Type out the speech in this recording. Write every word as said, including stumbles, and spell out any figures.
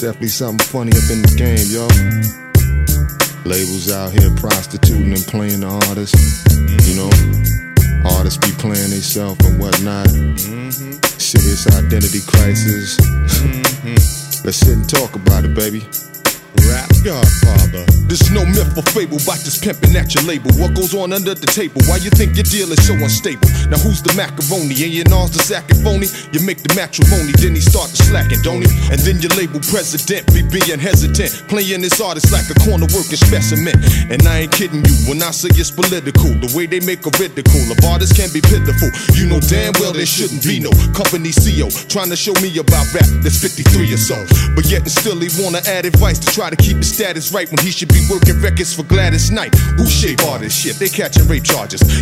definitely something funny up in the game, yo. Labels out here prostituting and playing the artists. You know, artists be playing themselves and whatnot. Mm-hmm. Serious identity crisis. Mm-hmm. Let's sit and talk about it, baby. Rap Godfather. There's no myth or fable about this pimping at your label. What goes on under the table? Why you think your deal is so unstable? Now who's the macaroni? And your nars the sack and phony? You make the matrimony, then he start to slacking, don't he? And then your label president be being hesitant, playing this artist like a corner working specimen. And I ain't kidding you when I say it's political. The way they make a ridicule of artists can be pitiful. You know damn well there shouldn't be no company C E O trying to show me about rap that's fifty-three or so. But yet and still he wanna add advice to try to keep his status right when he should be working records for Gladys Knight. Who shape all this shit? They catching rape charges.